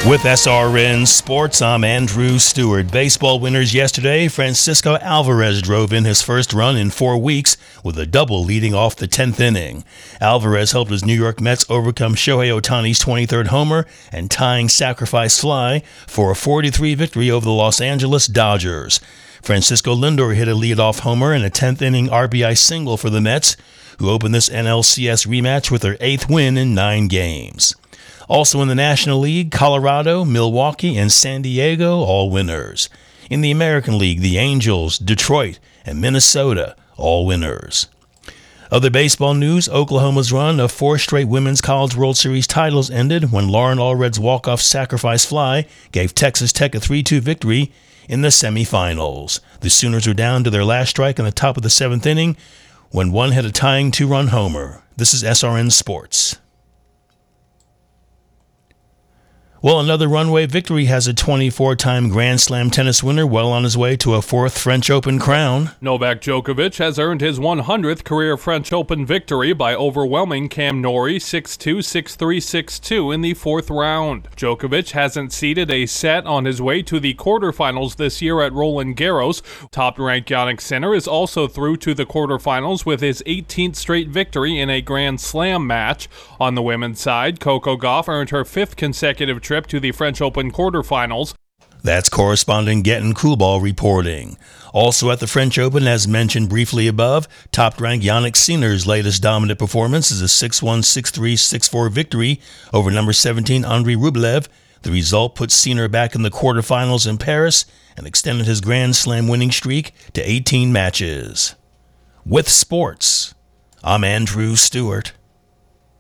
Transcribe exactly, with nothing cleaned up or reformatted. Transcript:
With S R N Sports, I'm Andrew Stewart. Baseball winners yesterday, Francisco Alvarez drove in his first run in four weeks with a double leading off the tenth inning. Alvarez helped his New York Mets overcome Shohei Ohtani's twenty-third homer and tying sacrifice fly for a four to three victory over the Los Angeles Dodgers. Francisco Lindor hit a leadoff homer and a tenth inning R B I single for the Mets, who opened this N L C S rematch with their eighth win in nine games. Also in the National League, Colorado, Milwaukee, and San Diego, all winners. In the American League, the Angels, Detroit, and Minnesota, all winners. Other baseball news, Oklahoma's run of four straight Women's College World Series titles ended when Lauren Allred's walk-off sacrifice fly gave Texas Tech a three two victory in the semifinals. The Sooners were down to their last strike in the top of the seventh inning when one hit a tying two-run homer. This is S R N Sports. Well, another runway victory has a twenty-four-time Grand Slam tennis winner well on his way to a fourth French Open crown. Novak Djokovic has earned his one hundredth career French Open victory by overwhelming Cam Norrie six two, six three, six two in the fourth round. Djokovic hasn't ceded a set on his way to the quarterfinals this year at Roland Garros. Top-ranked Jannik Sinner is also through to the quarterfinals with his eighteenth straight victory in a Grand Slam match. On the women's side, Coco Gauff earned her fifth consecutive trip to the French Open quarterfinals. That's correspondent Gettin Kubal reporting. Also at the French Open, as mentioned briefly above, top-ranked Jannik Sinner's latest dominant performance is a six one, six three, six four victory over number seventeen Andrei Rublev. The result put Sinner back in the quarterfinals in Paris and extended his Grand Slam winning streak to eighteen matches. With sports, I'm Andrew Stewart.